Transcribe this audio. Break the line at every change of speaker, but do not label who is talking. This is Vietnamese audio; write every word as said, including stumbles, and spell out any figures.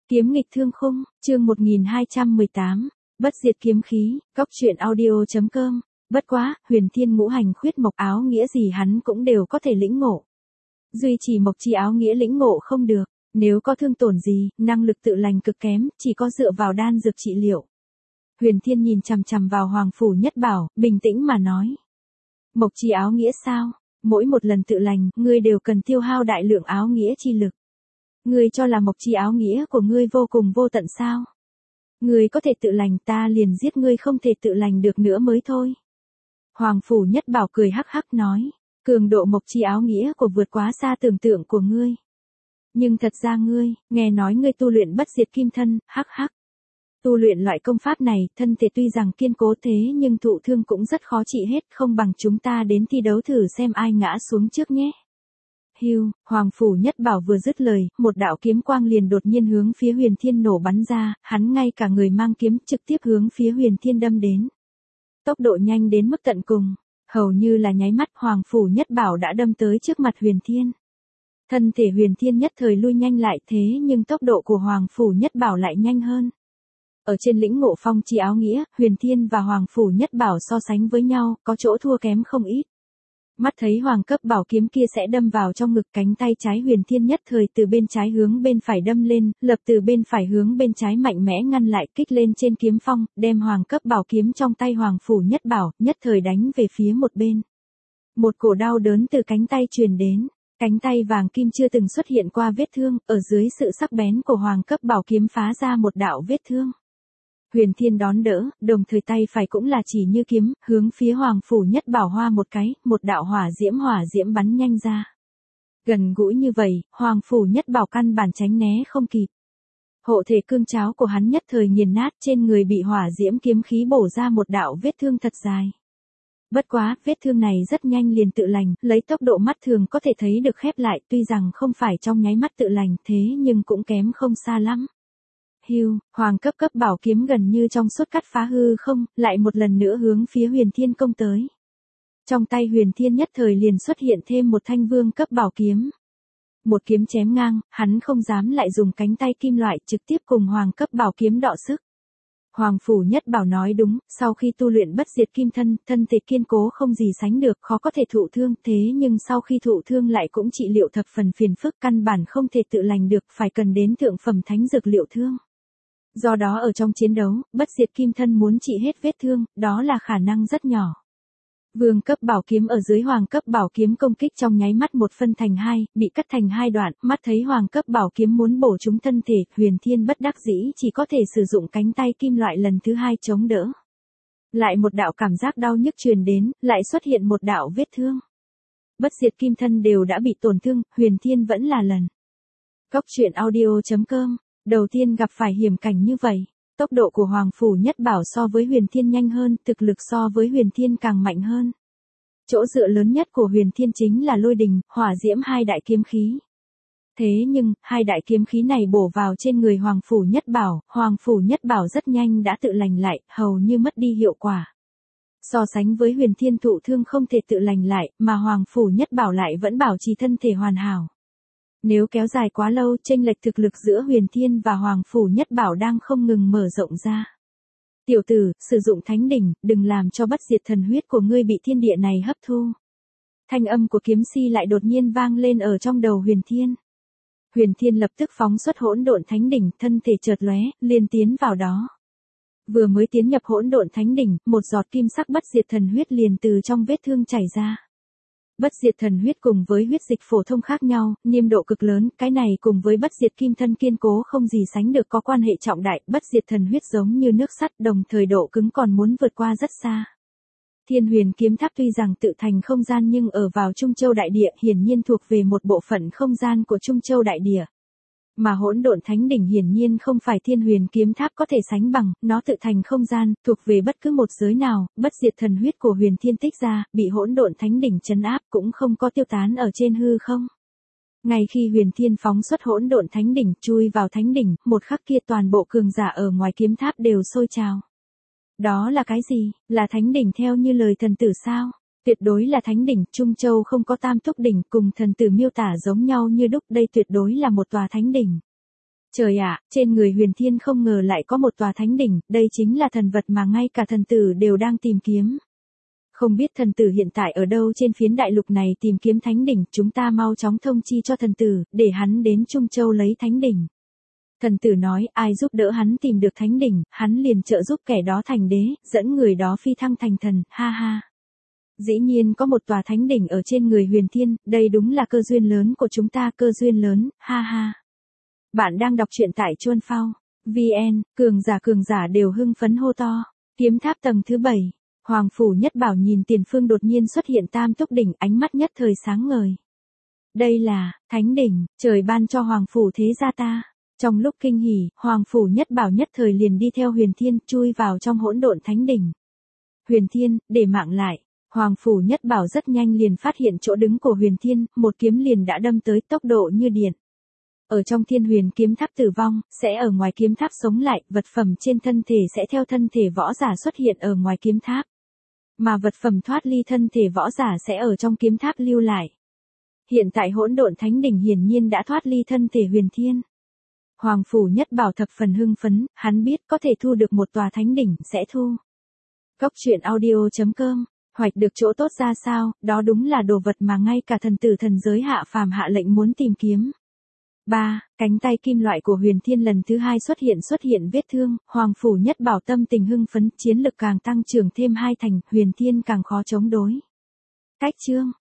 Kiếm nghịch thương khung, chương một nghìn hai trăm mười tám, bất diệt kiếm khí, cóc truyện audio.com. Bất quá, huyền thiên ngũ hành khuyết mộc áo nghĩa gì hắn cũng đều có thể lĩnh ngộ. Duy chỉ mộc chi áo nghĩa lĩnh ngộ không được, nếu có thương tổn gì, năng lực tự lành cực kém, chỉ có dựa vào đan dược trị liệu. Huyền thiên nhìn chằm chằm vào Hoàng Phủ Nhất Bảo, bình tĩnh mà nói. Mộc chi áo nghĩa sao? Mỗi một lần tự lành, ngươi đều cần tiêu hao đại lượng áo nghĩa chi lực. Ngươi cho là mộc chi áo nghĩa của ngươi vô cùng vô tận sao? Ngươi có thể tự lành, ta liền giết ngươi không thể tự lành được nữa mới thôi. Hoàng Phủ Nhất Bảo cười hắc hắc nói, cường độ mộc chi áo nghĩa của vượt quá xa tưởng tượng của ngươi. Nhưng thật ra ngươi, nghe nói ngươi tu luyện bất diệt kim thân, hắc hắc. Tu luyện loại công pháp này, thân thể tuy rằng kiên cố thế nhưng thụ thương cũng rất khó trị hết, không bằng chúng ta đến thi đấu thử xem ai ngã xuống trước nhé. Hưu, Hoàng Phủ Nhất Bảo vừa dứt lời, một đạo kiếm quang liền đột nhiên hướng phía Huyền Thiên nổ bắn ra, hắn ngay cả người mang kiếm trực tiếp hướng phía Huyền Thiên đâm đến. Tốc độ nhanh đến mức tận cùng, hầu như là nháy mắt Hoàng Phủ Nhất Bảo đã đâm tới trước mặt Huyền Thiên. Thân thể Huyền Thiên nhất thời lui nhanh lại thế nhưng tốc độ của Hoàng Phủ Nhất Bảo lại nhanh hơn. Ở trên lĩnh ngộ phong chi áo nghĩa, Huyền Thiên và Hoàng Phủ Nhất Bảo so sánh với nhau, có chỗ thua kém không ít. Mắt thấy hoàng cấp bảo kiếm kia sẽ đâm vào trong ngực, cánh tay trái Huyền Thiên nhất thời từ bên trái hướng bên phải đâm lên, lập từ bên phải hướng bên trái mạnh mẽ ngăn lại, kích lên trên kiếm phong, đem hoàng cấp bảo kiếm trong tay Hoàng Phủ Nhất Bảo, nhất thời đánh về phía một bên. Một cổ đau đớn từ cánh tay truyền đến, cánh tay vàng kim chưa từng xuất hiện qua vết thương, ở dưới sự sắc bén của hoàng cấp bảo kiếm phá ra một đạo vết thương. Huyền Thiên đón đỡ, đồng thời tay phải cũng là chỉ như kiếm, hướng phía Hoàng Phủ Nhất Bảo hoa một cái, một đạo hỏa diễm hỏa diễm bắn nhanh ra. Gần gũi như vậy, Hoàng Phủ Nhất Bảo căn bản tránh né không kịp. Hộ thể cương cháo của hắn nhất thời nghiền nát, trên người bị hỏa diễm kiếm khí bổ ra một đạo vết thương thật dài. Bất quá, vết thương này rất nhanh liền tự lành, lấy tốc độ mắt thường có thể thấy được khép lại, tuy rằng không phải trong nháy mắt tự lành thế nhưng cũng kém không xa lắm. Hưu, hoàng cấp cấp bảo kiếm gần như trong suốt cắt phá hư không, lại một lần nữa hướng phía Huyền Thiên công tới. Trong tay Huyền Thiên nhất thời liền xuất hiện thêm một thanh vương cấp bảo kiếm. Một kiếm chém ngang, hắn không dám lại dùng cánh tay kim loại trực tiếp cùng hoàng cấp bảo kiếm đọ sức. Hoàng Phủ Nhất Bảo nói đúng, sau khi tu luyện bất diệt kim thân, thân thể kiên cố không gì sánh được, khó có thể thụ thương, thế nhưng sau khi thụ thương lại cũng trị liệu thập phần phiền phức, căn bản không thể tự lành được, phải cần đến thượng phẩm thánh dược liệu thương. Do đó ở trong chiến đấu, bất diệt kim thân muốn trị hết vết thương, đó là khả năng rất nhỏ. Vương cấp bảo kiếm ở dưới hoàng cấp bảo kiếm công kích trong nháy mắt một phân thành hai, bị cắt thành hai đoạn, mắt thấy hoàng cấp bảo kiếm muốn bổ trúng thân thể, Huyền Thiên bất đắc dĩ chỉ có thể sử dụng cánh tay kim loại lần thứ hai chống đỡ. Lại một đạo cảm giác đau nhức truyền đến, lại xuất hiện một đạo vết thương. Bất diệt kim thân đều đã bị tổn thương, Huyền Thiên vẫn là lần. Cóc truyện audio.com. Đầu tiên gặp phải hiểm cảnh như vậy, tốc độ của Hoàng Phủ Nhất Bảo so với Huyền Thiên nhanh hơn, thực lực so với Huyền Thiên càng mạnh hơn. Chỗ dựa lớn nhất của Huyền Thiên chính là lôi đình, hỏa diễm hai đại kiếm khí. Thế nhưng, hai đại kiếm khí này bổ vào trên người Hoàng Phủ Nhất Bảo, Hoàng Phủ Nhất Bảo rất nhanh đã tự lành lại, hầu như mất đi hiệu quả. So sánh với Huyền Thiên thụ thương không thể tự lành lại, mà Hoàng Phủ Nhất Bảo lại vẫn bảo trì thân thể hoàn hảo. Nếu kéo dài quá lâu, chênh lệch thực lực giữa Huyền Thiên và Hoàng Phủ Nhất Bảo đang không ngừng mở rộng ra. Tiểu tử, sử dụng thánh đỉnh, đừng làm cho bất diệt thần huyết của ngươi bị thiên địa này hấp thu. Thanh âm của kiếm si lại đột nhiên vang lên ở trong đầu Huyền Thiên. Huyền Thiên lập tức phóng xuất hỗn độn thánh đỉnh, thân thể chợt lóe, liền tiến vào đó. Vừa mới tiến nhập hỗn độn thánh đỉnh, một giọt kim sắc bất diệt thần huyết liền từ trong vết thương chảy ra. Bất diệt thần huyết cùng với huyết dịch phổ thông khác nhau, niêm độ cực lớn, cái này cùng với bất diệt kim thân kiên cố không gì sánh được có quan hệ trọng đại, bất diệt thần huyết giống như nước sắt, đồng thời độ cứng còn muốn vượt qua rất xa. Thiên Huyền kiếm tháp tuy rằng tự thành không gian nhưng ở vào Trung Châu đại địa, hiển nhiên thuộc về một bộ phận không gian của Trung Châu đại địa. Mà hỗn độn thánh đỉnh hiển nhiên không phải Thiên Huyền kiếm tháp có thể sánh bằng, nó tự thành không gian, thuộc về bất cứ một giới nào, bất diệt thần huyết của Huyền Thiên tích ra, bị hỗn độn thánh đỉnh trấn áp cũng không có tiêu tán ở trên hư không. Ngay khi Huyền Thiên phóng xuất hỗn độn thánh đỉnh, chui vào thánh đỉnh, một khắc kia toàn bộ cường giả ở ngoài kiếm tháp đều sôi trào. Đó là cái gì? Là thánh đỉnh theo như lời thần tử sao? Tuyệt đối là thánh đỉnh, Trung Châu không có tam túc đỉnh, cùng thần tử miêu tả giống nhau như đúc, đây tuyệt đối là một tòa thánh đỉnh. Trời ạ, trên người Huyền Thiên không ngờ lại có một tòa thánh đỉnh, đây chính là thần vật mà ngay cả thần tử đều đang tìm kiếm. Không biết thần tử hiện tại ở đâu trên phiến đại lục này tìm kiếm thánh đỉnh, chúng ta mau chóng thông chi cho thần tử, để hắn đến Trung Châu lấy thánh đỉnh. Thần tử nói, ai giúp đỡ hắn tìm được thánh đỉnh, hắn liền trợ giúp kẻ đó thành đế, dẫn người đó phi thăng thành thần, ha ha. Dĩ nhiên có một tòa thánh đỉnh ở trên người Huyền Thiên, đây đúng là cơ duyên lớn của chúng ta, cơ duyên lớn, ha ha. Bạn đang đọc truyện tại Chuan Phao, vê en, cường giả cường giả đều hưng phấn hô to. Kiếm tháp tầng thứ bảy, Hoàng Phủ Nhất Bảo nhìn tiền phương đột nhiên xuất hiện tam túc đỉnh, ánh mắt nhất thời sáng ngời. Đây là, thánh đỉnh, trời ban cho Hoàng Phủ thế gia ta. Trong lúc kinh hỉ, Hoàng Phủ Nhất Bảo nhất thời liền đi theo Huyền Thiên, chui vào trong hỗn độn thánh đỉnh. Huyền Thiên, để mạng lại. Hoàng Phủ Nhất Bảo rất nhanh liền phát hiện chỗ đứng của Huyền Thiên, một kiếm liền đã đâm tới, tốc độ như điện. Ở trong Thiên Huyền kiếm tháp tử vong, sẽ ở ngoài kiếm tháp sống lại, vật phẩm trên thân thể sẽ theo thân thể võ giả xuất hiện ở ngoài kiếm tháp. Mà vật phẩm thoát ly thân thể võ giả sẽ ở trong kiếm tháp lưu lại. Hiện tại hỗn độn thánh đỉnh hiển nhiên đã thoát ly thân thể Huyền Thiên. Hoàng Phủ Nhất Bảo thập phần hưng phấn, hắn biết có thể thu được một tòa thánh đỉnh, sẽ thu. Góc truyện audio chấm com, hoạch được chỗ tốt ra sao, đó đúng là đồ vật mà ngay cả thần tử thần giới hạ phàm hạ lệnh muốn tìm kiếm. ba. Cánh tay kim loại của Huyền Thiên lần thứ hai xuất hiện xuất hiện vết thương, Hoàng Phủ Nhất Bảo tâm tình hưng phấn, chiến lực càng tăng trưởng thêm hai thành, Huyền Thiên càng khó chống đối. Cách chương